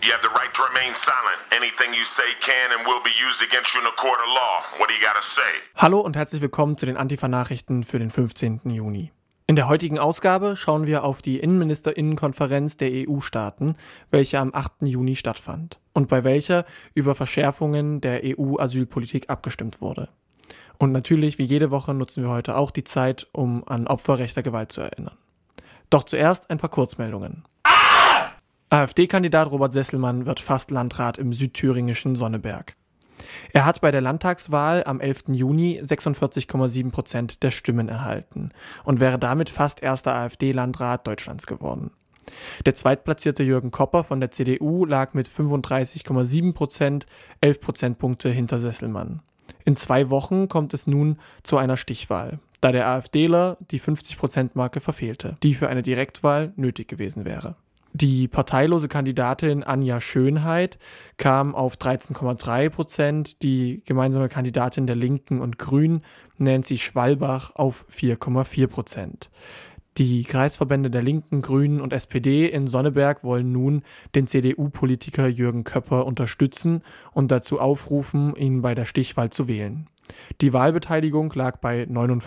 You have the right to remain silent. Anything you say can and will be used against you in a court of law. What do you gotta say? Hallo und herzlich willkommen zu den Antifa-Nachrichten für den 15. Juni. In der heutigen Ausgabe schauen wir auf die Innenministerinnenkonferenz der EU-Staaten, welche am 8. Juni stattfand und bei welcher über Verschärfungen der EU-Asylpolitik abgestimmt wurde. Und natürlich, wie jede Woche, nutzen wir heute auch die Zeit, um an Opfer rechter Gewalt zu erinnern. Doch zuerst ein paar Kurzmeldungen. AfD-Kandidat Robert Sesselmann wird fast Landrat im südthüringischen Sonneberg. Er hat bei der Landtagswahl am 11. Juni 46,7% der Stimmen erhalten und wäre damit fast erster AfD-Landrat Deutschlands geworden. Der zweitplatzierte Jürgen Kopper von der CDU lag mit 35,7%, 11 Prozentpunkte hinter Sesselmann. In 2 Wochen kommt es nun zu einer Stichwahl, da der AfDler die 50%-Marke verfehlte, die für eine Direktwahl nötig gewesen wäre. Die parteilose Kandidatin Anja Schönheit kam auf 13,3%, die gemeinsame Kandidatin der Linken und Grünen, Nancy Schwalbach, auf 4,4%. Die Kreisverbände der Linken, Grünen und SPD in Sonneberg wollen nun den CDU-Politiker Jürgen Köpper unterstützen und dazu aufrufen, ihn bei der Stichwahl zu wählen. Die Wahlbeteiligung lag bei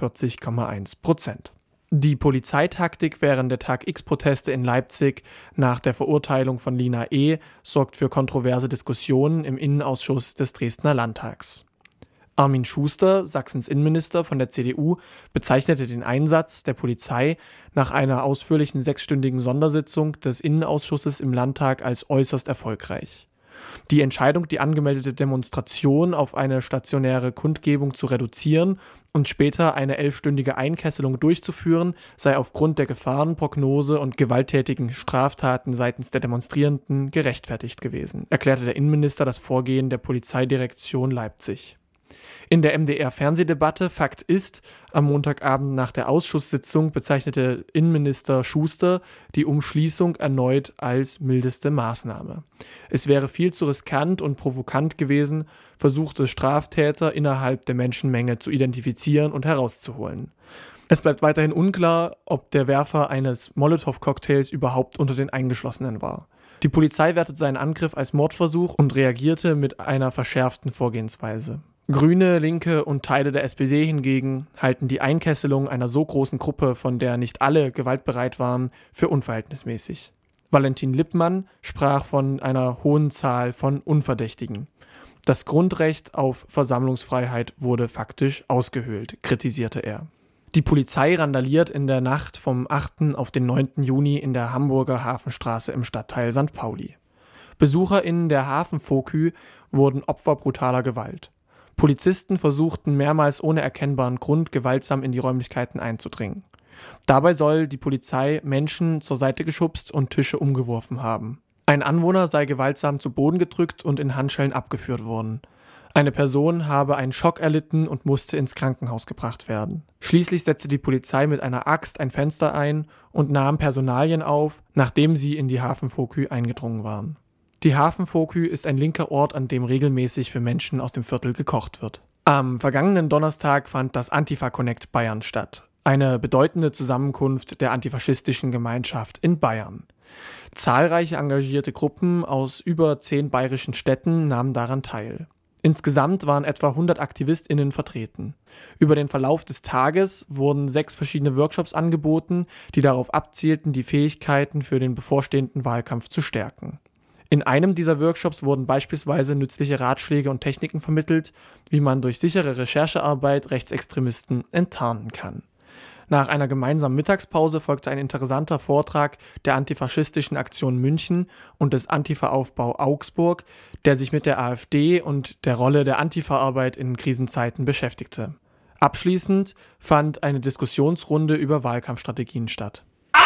49,1%. Die Polizeitaktik während der Tag-X-Proteste in Leipzig nach der Verurteilung von Lina E. sorgt für kontroverse Diskussionen im Innenausschuss des Dresdner Landtags. Armin Schuster, Sachsens Innenminister von der CDU, bezeichnete den Einsatz der Polizei nach einer ausführlichen 6-stündigen Sondersitzung des Innenausschusses im Landtag als äußerst erfolgreich. Die Entscheidung, die angemeldete Demonstration auf eine stationäre Kundgebung zu reduzieren und später eine 11-stündige Einkesselung durchzuführen, sei aufgrund der Gefahrenprognose und gewalttätigen Straftaten seitens der Demonstrierenden gerechtfertigt gewesen, erklärte der Innenminister das Vorgehen der Polizeidirektion Leipzig. In der MDR-Fernsehdebatte Fakt ist, am Montagabend nach der Ausschusssitzung bezeichnete Innenminister Schuster die Umschließung erneut als mildeste Maßnahme. Es wäre viel zu riskant und provokant gewesen, versuchte Straftäter innerhalb der Menschenmenge zu identifizieren und herauszuholen. Es bleibt weiterhin unklar, ob der Werfer eines Molotow-Cocktails überhaupt unter den Eingeschlossenen war. Die Polizei wertet seinen Angriff als Mordversuch und reagierte mit einer verschärften Vorgehensweise. Grüne, Linke und Teile der SPD hingegen halten die Einkesselung einer so großen Gruppe, von der nicht alle gewaltbereit waren, für unverhältnismäßig. Valentin Lippmann sprach von einer hohen Zahl von Unverdächtigen. Das Grundrecht auf Versammlungsfreiheit wurde faktisch ausgehöhlt, kritisierte er. Die Polizei randaliert in der Nacht vom 8. auf den 9. Juni in der Hamburger Hafenstraße im Stadtteil St. Pauli. BesucherInnen der Hafenfokü wurden Opfer brutaler Gewalt. Polizisten versuchten mehrmals ohne erkennbaren Grund gewaltsam in die Räumlichkeiten einzudringen. Dabei soll die Polizei Menschen zur Seite geschubst und Tische umgeworfen haben. Ein Anwohner sei gewaltsam zu Boden gedrückt und in Handschellen abgeführt worden. Eine Person habe einen Schock erlitten und musste ins Krankenhaus gebracht werden. Schließlich setzte die Polizei mit einer Axt ein Fenster ein und nahm Personalien auf, nachdem sie in die Hafenfokü eingedrungen waren. Die Hafenfokü ist ein linker Ort, an dem regelmäßig für Menschen aus dem Viertel gekocht wird. Am vergangenen Donnerstag fand das Antifa-Connect Bayern statt, eine bedeutende Zusammenkunft der antifaschistischen Gemeinschaft in Bayern. Zahlreiche engagierte Gruppen aus über 10 bayerischen Städten nahmen daran teil. Insgesamt waren etwa 100 AktivistInnen vertreten. Über den Verlauf des Tages wurden 6 verschiedene Workshops angeboten, die darauf abzielten, die Fähigkeiten für den bevorstehenden Wahlkampf zu stärken. In einem dieser Workshops wurden beispielsweise nützliche Ratschläge und Techniken vermittelt, wie man durch sichere Recherchearbeit Rechtsextremisten enttarnen kann. Nach einer gemeinsamen Mittagspause folgte ein interessanter Vortrag der antifaschistischen Aktion München und des Antifa-Aufbau Augsburg, der sich mit der AfD und der Rolle der Antifa-Arbeit in Krisenzeiten beschäftigte. Abschließend fand eine Diskussionsrunde über Wahlkampfstrategien statt.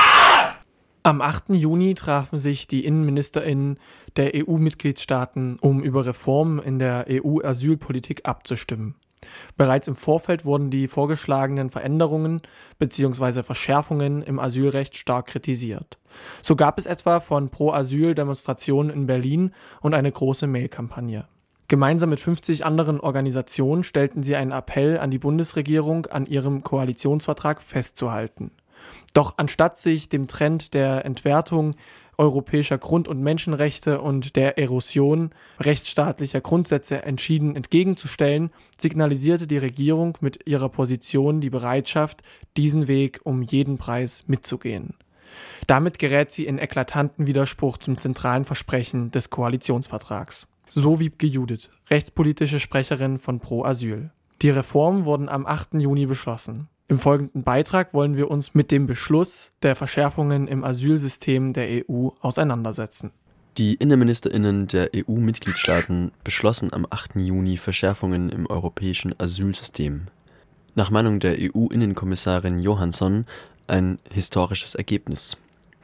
Am 8. Juni trafen sich die InnenministerInnen der EU-Mitgliedstaaten, um über Reformen in der EU-Asylpolitik abzustimmen. Bereits im Vorfeld wurden die vorgeschlagenen Veränderungen bzw. Verschärfungen im Asylrecht stark kritisiert. So gab es etwa von Pro-Asyl-Demonstrationen in Berlin und eine große Mail-Kampagne. Gemeinsam mit 50 anderen Organisationen stellten sie einen Appell an die Bundesregierung, an ihrem Koalitionsvertrag festzuhalten. Doch anstatt sich dem Trend der Entwertung europäischer Grund- und Menschenrechte und der Erosion rechtsstaatlicher Grundsätze entschieden entgegenzustellen, signalisierte die Regierung mit ihrer Position die Bereitschaft, diesen Weg um jeden Preis mitzugehen. Damit gerät sie in eklatanten Widerspruch zum zentralen Versprechen des Koalitionsvertrags. So Wiebke Judith, rechtspolitische Sprecherin von Pro Asyl. Die Reformen wurden am 8. Juni beschlossen. Im folgenden Beitrag wollen wir uns mit dem Beschluss der Verschärfungen im Asylsystem der EU auseinandersetzen. Die InnenministerInnen der EU-Mitgliedstaaten beschlossen am 8. Juni Verschärfungen im europäischen Asylsystem. Nach Meinung der EU-Innenkommissarin Johansson ein historisches Ergebnis.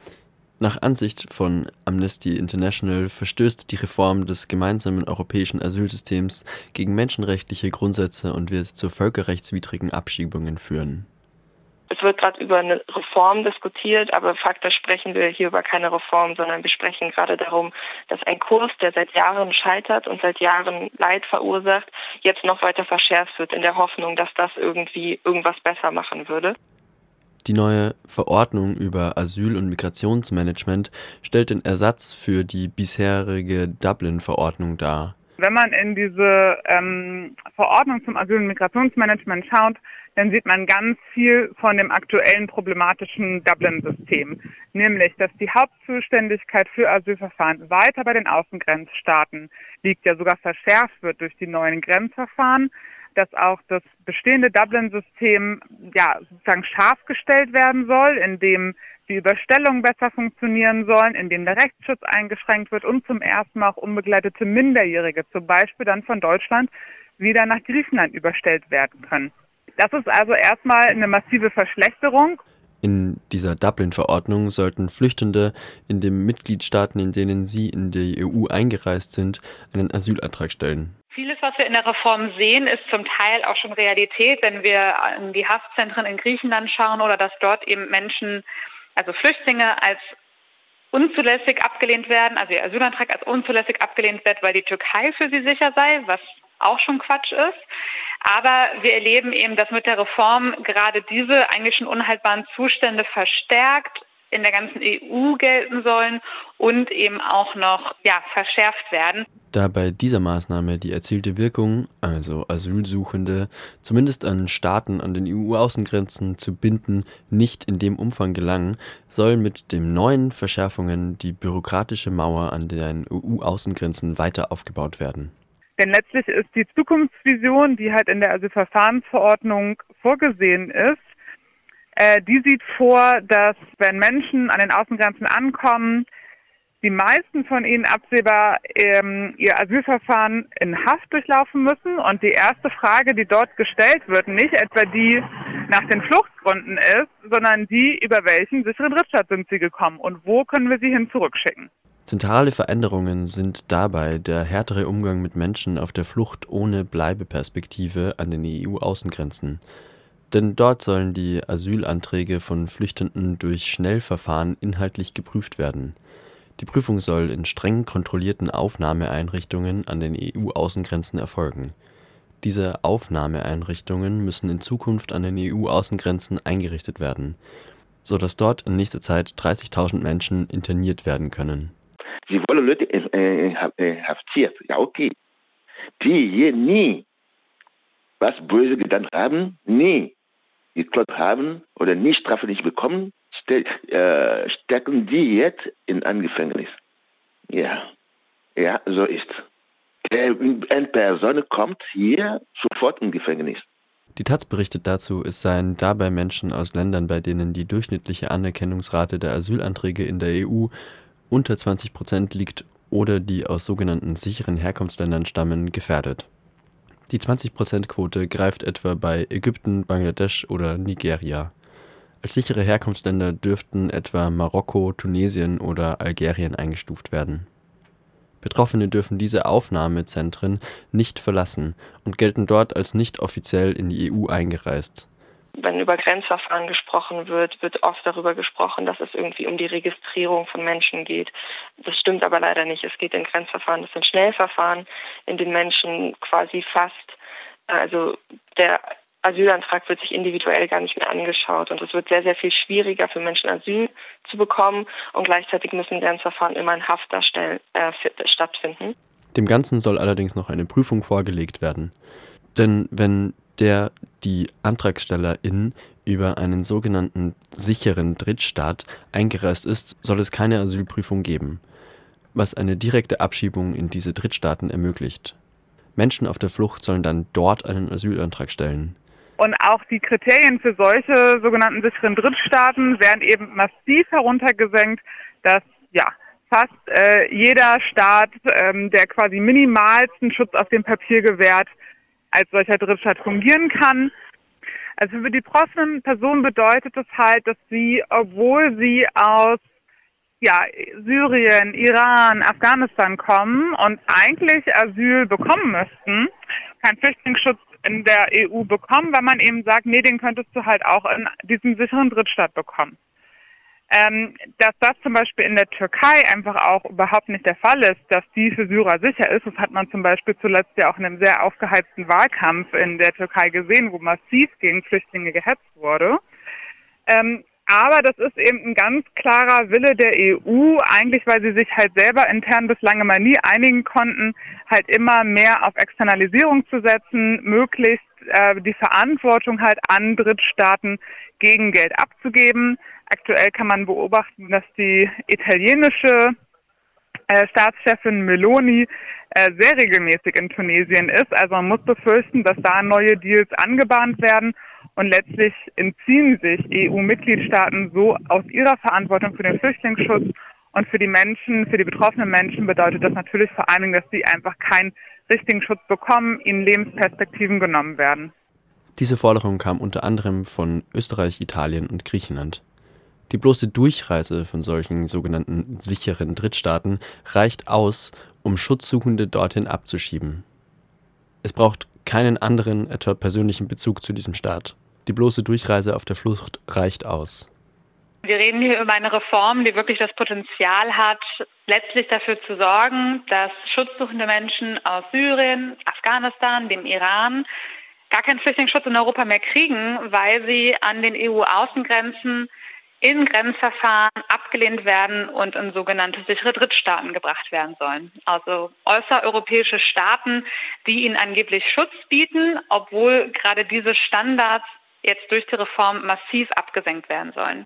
Nach Ansicht von Amnesty International verstößt die Reform des gemeinsamen europäischen Asylsystems gegen menschenrechtliche Grundsätze und wird zu völkerrechtswidrigen Abschiebungen führen. Es wird gerade über eine Reform diskutiert, aber faktisch sprechen wir hier über keine Reform, sondern wir sprechen gerade darum, dass ein Kurs, der seit Jahren scheitert und seit Jahren Leid verursacht, jetzt noch weiter verschärft wird, in der Hoffnung, dass das irgendwie irgendwas besser machen würde. Die neue Verordnung über Asyl- und Migrationsmanagement stellt den Ersatz für die bisherige Dublin-Verordnung dar. Wenn man in diese Verordnung zum Asyl- und Migrationsmanagement schaut, dann sieht man ganz viel von dem aktuellen problematischen Dublin-System. Nämlich, dass die Hauptzuständigkeit für Asylverfahren weiter bei den Außengrenzstaaten liegt, ja sogar verschärft wird durch die neuen Grenzverfahren, dass auch das bestehende Dublin-System sozusagen scharf gestellt werden soll, indem die Überstellungen besser funktionieren sollen, indem der Rechtsschutz eingeschränkt wird und zum ersten Mal auch unbegleitete Minderjährige, zum Beispiel dann von Deutschland, wieder nach Griechenland überstellt werden können. Das ist also erstmal eine massive Verschlechterung. In dieser Dublin-Verordnung sollten Flüchtende in den Mitgliedstaaten, in denen sie in die EU eingereist sind, einen Asylantrag stellen. Vieles, was wir in der Reform sehen, ist zum Teil auch schon Realität, wenn wir in die Haftzentren in Griechenland schauen oder dass dort eben Menschen, also Flüchtlinge, als unzulässig abgelehnt werden, also ihr Asylantrag als unzulässig abgelehnt wird, weil die Türkei für sie sicher sei, was auch schon Quatsch ist. Aber wir erleben eben, dass mit der Reform gerade diese eigentlich schon unhaltbaren Zustände verstärkt in der ganzen EU gelten sollen und eben auch noch verschärft werden. Da bei dieser Maßnahme die erzielte Wirkung, also Asylsuchende, zumindest an Staaten an den EU-Außengrenzen zu binden, nicht in dem Umfang gelangen, soll mit den neuen Verschärfungen die bürokratische Mauer an den EU-Außengrenzen weiter aufgebaut werden. Denn letztlich ist die Zukunftsvision, die halt in der Asylverfahrensverordnung vorgesehen ist, die sieht vor, dass wenn Menschen an den Außengrenzen ankommen, die meisten von ihnen absehbar ihr Asylverfahren in Haft durchlaufen müssen. Und die erste Frage, die dort gestellt wird, nicht etwa die nach den Fluchtgründen ist, sondern die, über welchen sicheren Drittstaat sind sie gekommen und wo können wir sie hin zurückschicken. Zentrale Veränderungen sind dabei der härtere Umgang mit Menschen auf der Flucht ohne Bleibeperspektive an den EU-Außengrenzen. Denn dort sollen die Asylanträge von Flüchtenden durch Schnellverfahren inhaltlich geprüft werden. Die Prüfung soll in streng kontrollierten Aufnahmeeinrichtungen an den EU-Außengrenzen erfolgen. Diese Aufnahmeeinrichtungen müssen in Zukunft an den EU-Außengrenzen eingerichtet werden, sodass dort in nächster Zeit 30.000 Menschen interniert werden können. Sie wollen Leute inhaftiert, ja okay. Die hier nie was Böse getan haben, nie geklaut haben oder nie strafrechtlich bekommen, stecken die jetzt in ein Gefängnis. Ja, so ist. Eine Person kommt hier sofort im Gefängnis. Die Taz berichtet dazu, es seien dabei Menschen aus Ländern, bei denen die durchschnittliche Anerkennungsrate der Asylanträge in der EU unter 20% liegt oder die aus sogenannten sicheren Herkunftsländern stammen, gefährdet. Die 20%-Quote greift etwa bei Ägypten, Bangladesch oder Nigeria. Als sichere Herkunftsländer dürften etwa Marokko, Tunesien oder Algerien eingestuft werden. Betroffene dürfen diese Aufnahmezentren nicht verlassen und gelten dort als nicht offiziell in die EU eingereist. Wenn über Grenzverfahren gesprochen wird, wird oft darüber gesprochen, dass es irgendwie um die Registrierung von Menschen geht. Das stimmt aber leider nicht. Es geht in Grenzverfahren, das sind Schnellverfahren, in denen Menschen quasi fast, also der Asylantrag wird sich individuell gar nicht mehr angeschaut und es wird sehr, sehr viel schwieriger für Menschen Asyl zu bekommen und gleichzeitig müssen Grenzverfahren immer in Haft stattfinden. Dem Ganzen soll allerdings noch eine Prüfung vorgelegt werden. Denn wenn die AntragstellerInnen über einen sogenannten sicheren Drittstaat eingereist ist, soll es keine Asylprüfung geben, was eine direkte Abschiebung in diese Drittstaaten ermöglicht. Menschen auf der Flucht sollen dann dort einen Asylantrag stellen. Und auch die Kriterien für solche sogenannten sicheren Drittstaaten werden eben massiv heruntergesenkt, dass fast jeder Staat, der quasi minimalsten Schutz auf dem Papier gewährt, als solcher Drittstaat fungieren kann. Also für die betroffenen Personen bedeutet das halt, dass sie, obwohl sie aus Syrien, Iran, Afghanistan kommen und eigentlich Asyl bekommen müssten, keinen Flüchtlingsschutz in der EU bekommen, weil man eben sagt, nee, den könntest du halt auch in diesem sicheren Drittstaat bekommen. Dass das zum Beispiel in der Türkei einfach auch überhaupt nicht der Fall ist, dass die für Syrer sicher ist, das hat man zum Beispiel zuletzt ja auch in einem sehr aufgeheizten Wahlkampf in der Türkei gesehen, wo massiv gegen Flüchtlinge gehetzt wurde. Aber das ist eben ein ganz klarer Wille der EU, eigentlich weil sie sich halt selber intern bislang immer nie einigen konnten, halt immer mehr auf Externalisierung zu setzen, möglichst die Verantwortung halt an Drittstaaten gegen Geld abzugeben. Aktuell kann man beobachten, dass die italienische Staatschefin Meloni sehr regelmäßig in Tunesien ist. Also man muss befürchten, dass da neue Deals angebahnt werden und letztlich entziehen sich EU-Mitgliedstaaten so aus ihrer Verantwortung für den Flüchtlingsschutz und für die Menschen, für die betroffenen Menschen bedeutet das natürlich vor allen Dingen, dass sie einfach keinen richtigen Schutz bekommen, ihnen Lebensperspektiven genommen werden. Diese Forderung kam unter anderem von Österreich, Italien und Griechenland. Die bloße Durchreise von solchen sogenannten sicheren Drittstaaten reicht aus, um Schutzsuchende dorthin abzuschieben. Es braucht keinen anderen, etwa persönlichen Bezug zu diesem Staat. Die bloße Durchreise auf der Flucht reicht aus. Wir reden hier über eine Reform, die wirklich das Potenzial hat, letztlich dafür zu sorgen, dass schutzsuchende Menschen aus Syrien, Afghanistan, dem Iran gar keinen Flüchtlingsschutz in Europa mehr kriegen, weil sie an den EU-Außengrenzen in Grenzverfahren abgelehnt werden und in sogenannte sichere Drittstaaten gebracht werden sollen. Also außereuropäische Staaten, die ihnen angeblich Schutz bieten, obwohl gerade diese Standards jetzt durch die Reform massiv abgesenkt werden sollen.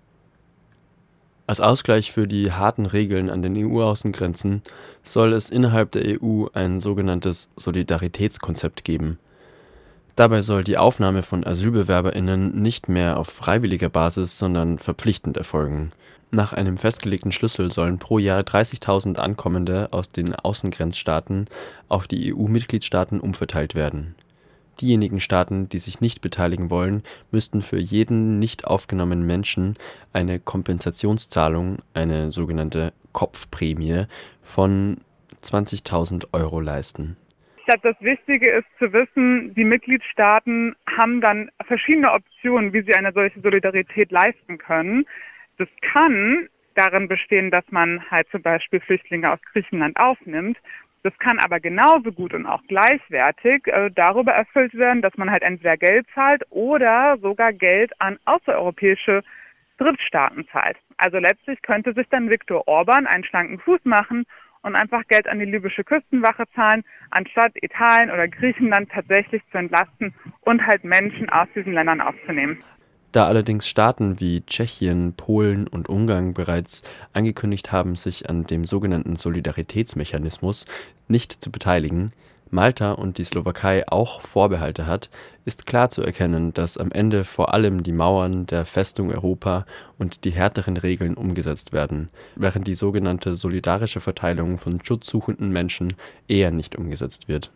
Als Ausgleich für die harten Regeln an den EU-Außengrenzen soll es innerhalb der EU ein sogenanntes Solidaritätskonzept geben. Dabei soll die Aufnahme von AsylbewerberInnen nicht mehr auf freiwilliger Basis, sondern verpflichtend erfolgen. Nach einem festgelegten Schlüssel sollen pro Jahr 30.000 Ankommende aus den Außengrenzstaaten auf die EU-Mitgliedstaaten umverteilt werden. Diejenigen Staaten, die sich nicht beteiligen wollen, müssten für jeden nicht aufgenommenen Menschen eine Kompensationszahlung, eine sogenannte Kopfprämie, von 20.000 € leisten. Ich glaube, das Wichtige ist zu wissen, die Mitgliedstaaten haben dann verschiedene Optionen, wie sie eine solche Solidarität leisten können. Das kann darin bestehen, dass man halt zum Beispiel Flüchtlinge aus Griechenland aufnimmt. Das kann aber genauso gut und auch gleichwertig darüber erfüllt werden, dass man halt entweder Geld zahlt oder sogar Geld an außereuropäische Drittstaaten zahlt. Also letztlich könnte sich dann Viktor Orban einen schlanken Fuß machen und einfach Geld an die libysche Küstenwache zahlen, anstatt Italien oder Griechenland tatsächlich zu entlasten und halt Menschen aus diesen Ländern aufzunehmen. Da allerdings Staaten wie Tschechien, Polen und Ungarn bereits angekündigt haben, sich an dem sogenannten Solidaritätsmechanismus nicht zu beteiligen, Malta und die Slowakei auch Vorbehalte hat, ist klar zu erkennen, dass am Ende vor allem die Mauern der Festung Europa und die härteren Regeln umgesetzt werden, während die sogenannte solidarische Verteilung von schutzsuchenden Menschen eher nicht umgesetzt wird.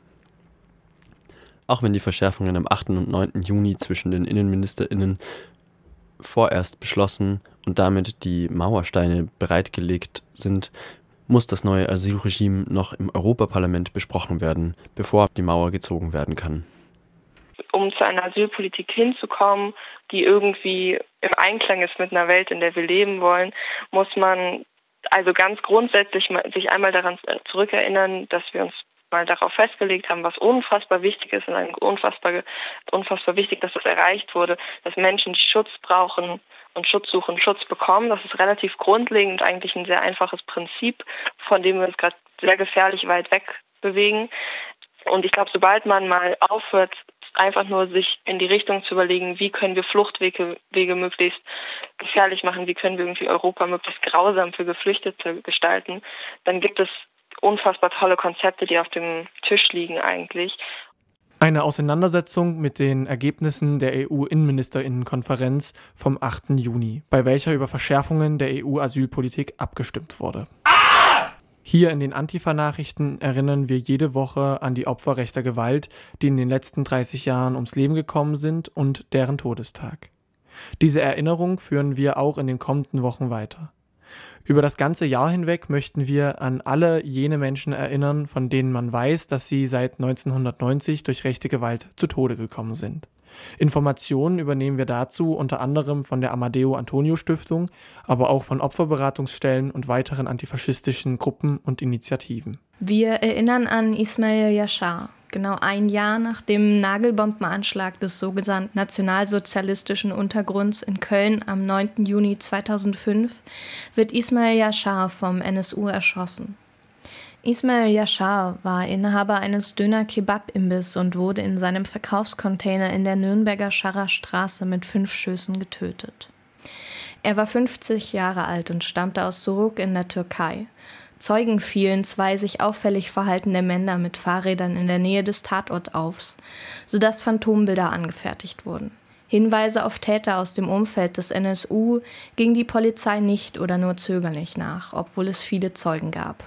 Auch wenn die Verschärfungen am 8. und 9. Juni zwischen den InnenministerInnen vorerst beschlossen und damit die Mauersteine bereitgelegt sind, muss das neue Asylregime noch im Europaparlament besprochen werden, bevor die Mauer gezogen werden kann. Um zu einer Asylpolitik hinzukommen, die irgendwie im Einklang ist mit einer Welt, in der wir leben wollen, muss man also ganz grundsätzlich sich einmal daran zurückerinnern, dass wir uns mal darauf festgelegt haben, was unfassbar wichtig ist und unfassbar wichtig, dass das erreicht wurde, dass Menschen, die Schutz brauchen und Schutz suchen, Schutz bekommen. Das ist relativ grundlegend, eigentlich ein sehr einfaches Prinzip, von dem wir uns gerade sehr gefährlich weit weg bewegen. Und ich glaube, sobald man mal aufhört, einfach nur sich in die Richtung zu überlegen, wie können wir Fluchtwege möglichst gefährlich machen, wie können wir irgendwie Europa möglichst grausam für Geflüchtete gestalten, dann gibt es unfassbar tolle Konzepte, die auf dem Tisch liegen eigentlich. Eine Auseinandersetzung mit den Ergebnissen der EU-Innenministerinnenkonferenz vom 8. Juni, bei welcher über Verschärfungen der EU-Asylpolitik abgestimmt wurde. Hier in den Antifa-Nachrichten erinnern wir jede Woche an die Opfer rechter Gewalt, die in den letzten 30 Jahren ums Leben gekommen sind und deren Todestag. Diese Erinnerung führen wir auch in den kommenden Wochen weiter. Über das ganze Jahr hinweg möchten wir an alle jene Menschen erinnern, von denen man weiß, dass sie seit 1990 durch rechte Gewalt zu Tode gekommen sind. Informationen übernehmen wir dazu unter anderem von der Amadeo Antonio Stiftung, aber auch von Opferberatungsstellen und weiteren antifaschistischen Gruppen und Initiativen. Wir erinnern an Ismail Yashar. Genau ein Jahr nach dem Nagelbombenanschlag des sogenannten nationalsozialistischen Untergrunds in Köln am 9. Juni 2005 wird Ismail Yashar vom NSU erschossen. Ismail Yashar war Inhaber eines Döner-Kebab-Imbiss und wurde in seinem Verkaufscontainer in der Nürnberger Scharrer Straße mit 5 Schüssen getötet. Er war 50 Jahre alt und stammte aus Suruk in der Türkei. Zeugen fielen 2 sich auffällig verhaltende Männer mit Fahrrädern in der Nähe des Tatorts auf, sodass Phantombilder angefertigt wurden. Hinweise auf Täter aus dem Umfeld des NSU ging die Polizei nicht oder nur zögerlich nach, obwohl es viele Zeugen gab.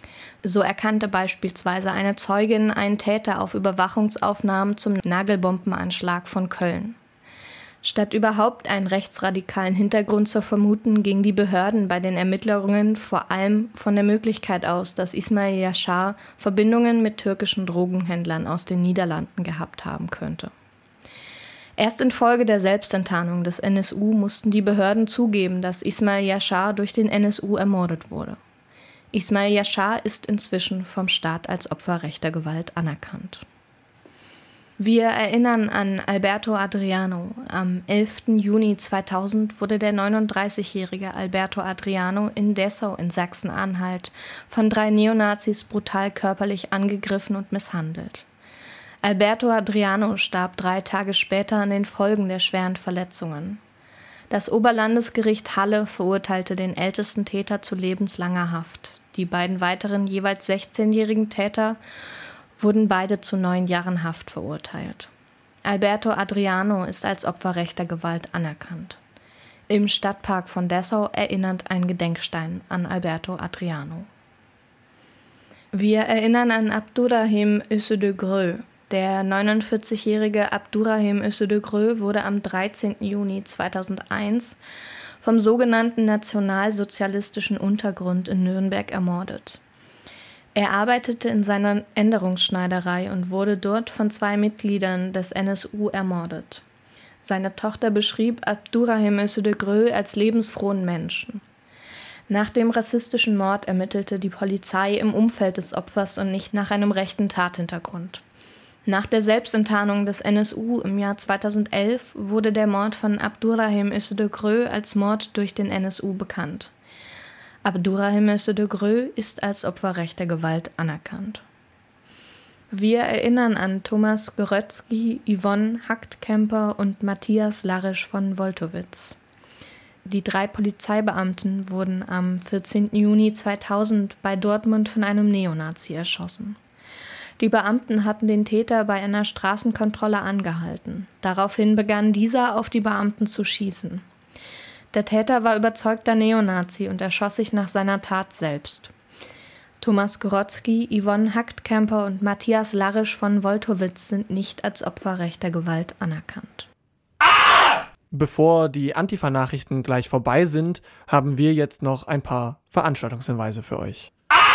So erkannte beispielsweise eine Zeugin einen Täter auf Überwachungsaufnahmen zum Nagelbombenanschlag von Köln. Statt überhaupt einen rechtsradikalen Hintergrund zu vermuten, gingen die Behörden bei den Ermittlungen vor allem von der Möglichkeit aus, dass Ismail Yashar Verbindungen mit türkischen Drogenhändlern aus den Niederlanden gehabt haben könnte. Erst infolge der Selbstenttarnung des NSU mussten die Behörden zugeben, dass Ismail Yashar durch den NSU ermordet wurde. Ismail Yashar ist inzwischen vom Staat als Opfer rechter Gewalt anerkannt. Wir erinnern an Alberto Adriano. Am 11. Juni 2000 wurde der 39-jährige Alberto Adriano in Dessau in Sachsen-Anhalt von 3 Neonazis brutal körperlich angegriffen und misshandelt. Alberto Adriano starb 3 Tage später an den Folgen der schweren Verletzungen. Das Oberlandesgericht Halle verurteilte den ältesten Täter zu lebenslanger Haft. Die beiden weiteren jeweils 16-jährigen Täter wurden beide zu 9 Jahren Haft verurteilt. Alberto Adriano ist als Opfer rechter Gewalt anerkannt. Im Stadtpark von Dessau erinnert ein Gedenkstein an Alberto Adriano. Wir erinnern an Abdourahim Özdögürü. Der 49-jährige Abdourahim Özdögürü wurde am 13. Juni 2001 vom sogenannten nationalsozialistischen Untergrund in Nürnberg ermordet. Er arbeitete in seiner Änderungsschneiderei und wurde dort von 2 Mitgliedern des NSU ermordet. Seine Tochter beschrieb Abdourahim Özdögürü als lebensfrohen Menschen. Nach dem rassistischen Mord ermittelte die Polizei im Umfeld des Opfers und nicht nach einem rechten Tathintergrund. Nach der Selbstenttarnung des NSU im Jahr 2011 wurde der Mord von Abdourahim Özdögürü als Mord durch den NSU bekannt. Abdourahim Özdögürü ist als Opfer rechter Gewalt anerkannt. Wir erinnern an Thomas Görötzky, Yvonne Hackt-Kemper und Matthias Larisch von Woltowitz. Die 3 Polizeibeamten wurden am 14. Juni 2000 bei Dortmund von einem Neonazi erschossen. Die Beamten hatten den Täter bei einer Straßenkontrolle angehalten. Daraufhin begann dieser, auf die Beamten zu schießen. Der Täter war überzeugter Neonazi und erschoss sich nach seiner Tat selbst. Thomas Görötzky, Yvonne Hackt-Kemper und Matthias Larisch von Woltowitz sind nicht als Opfer rechter Gewalt anerkannt. Bevor die Antifa-Nachrichten gleich vorbei sind, haben wir jetzt noch ein paar Veranstaltungshinweise für euch.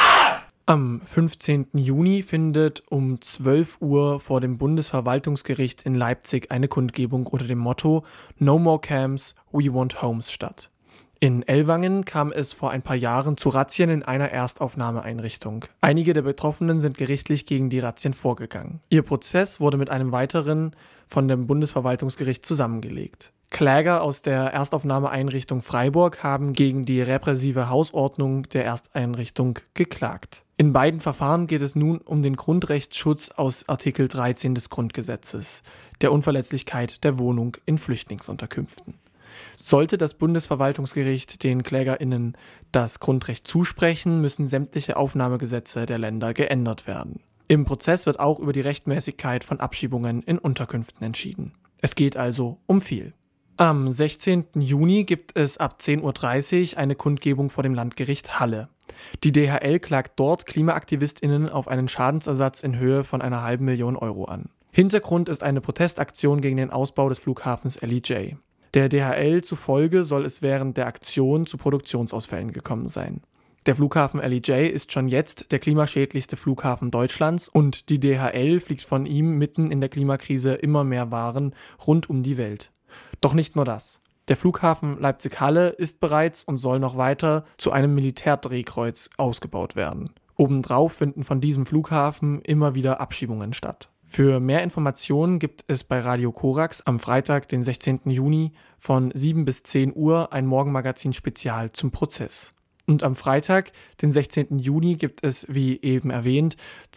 Am 15. Juni findet um 12 Uhr vor dem Bundesverwaltungsgericht in Leipzig eine Kundgebung unter dem Motto No More Camps, We Want Homes statt. In Ellwangen kam es vor ein paar Jahren zu Razzien in einer Erstaufnahmeeinrichtung. Einige der Betroffenen sind gerichtlich gegen die Razzien vorgegangen. Ihr Prozess wurde mit einem weiteren von dem Bundesverwaltungsgericht zusammengelegt. Kläger aus der Erstaufnahmeeinrichtung Freiburg haben gegen die repressive Hausordnung der Ersteinrichtung geklagt. In beiden Verfahren geht es nun um den Grundrechtsschutz aus Artikel 13 des Grundgesetzes, der Unverletzlichkeit der Wohnung in Flüchtlingsunterkünften. Sollte das Bundesverwaltungsgericht den KlägerInnen das Grundrecht zusprechen, müssen sämtliche Aufnahmegesetze der Länder geändert werden. Im Prozess wird auch über die Rechtmäßigkeit von Abschiebungen in Unterkünften entschieden. Es geht also um viel. Am 16. Juni gibt es ab 10:30 Uhr eine Kundgebung vor dem Landgericht Halle. Die DHL klagt dort KlimaaktivistInnen auf einen Schadensersatz in Höhe von 500.000 Euro an. Hintergrund ist eine Protestaktion gegen den Ausbau des Flughafens LEJ. Der DHL zufolge soll es während der Aktion zu Produktionsausfällen gekommen sein. Der Flughafen LEJ ist schon jetzt der klimaschädlichste Flughafen Deutschlands und die DHL fliegt von ihm mitten in der Klimakrise immer mehr Waren rund um die Welt. Doch nicht nur das. Der Flughafen Leipzig-Halle ist bereits und soll noch weiter zu einem Militärdrehkreuz ausgebaut werden. Obendrauf finden von diesem Flughafen immer wieder Abschiebungen statt. Für mehr Informationen gibt es bei Radio Korax am Freitag, den 16. Juni von 7 bis 10 Uhr ein Morgenmagazin-Spezial zum Prozess. Und am Freitag, den 16. Juni, gibt es, wie eben erwähnt,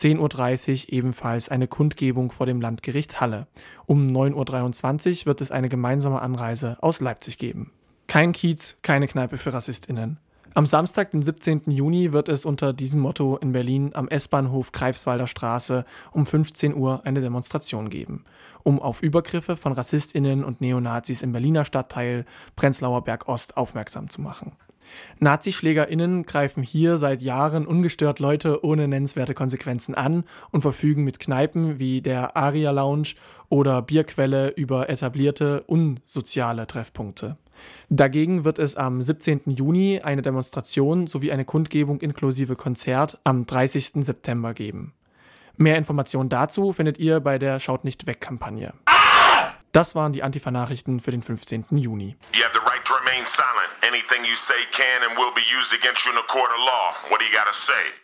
10:30 Uhr ebenfalls eine Kundgebung vor dem Landgericht Halle. Um 9:23 Uhr wird es eine gemeinsame Anreise aus Leipzig geben. Kein Kiez, keine Kneipe für RassistInnen. Am Samstag, den 17. Juni, wird es unter diesem Motto in Berlin am S-Bahnhof Greifswalder Straße um 15 Uhr eine Demonstration geben, um auf Übergriffe von RassistInnen und Neonazis im Berliner Stadtteil Prenzlauer Berg Ost aufmerksam zu machen. NazischlägerInnen greifen hier seit Jahren ungestört Leute ohne nennenswerte Konsequenzen an und verfügen mit Kneipen wie der Aria Lounge oder Bierquelle über etablierte, unsoziale Treffpunkte. Dagegen wird es am 17. Juni eine Demonstration sowie eine Kundgebung inklusive Konzert am 30. September geben. Mehr Informationen dazu findet ihr bei der Schaut nicht weg-Kampagne. Das waren die Antifa-Nachrichten für den 15. Juni. You have the right to remain silent. Anything you say can and will be used against you in a court of law. What do you gotta say?